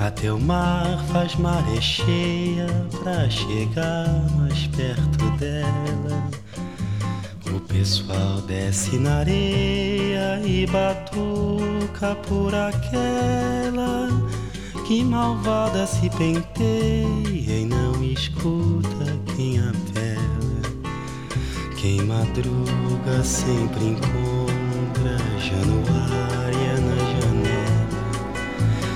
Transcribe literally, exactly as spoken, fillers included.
Até o mar faz maré cheia pra chegar mais perto dela. O pessoal desce na areia e batuca por aquela que malvada se penteia e não escuta quem apela. Quem madruga sempre encontra Januária na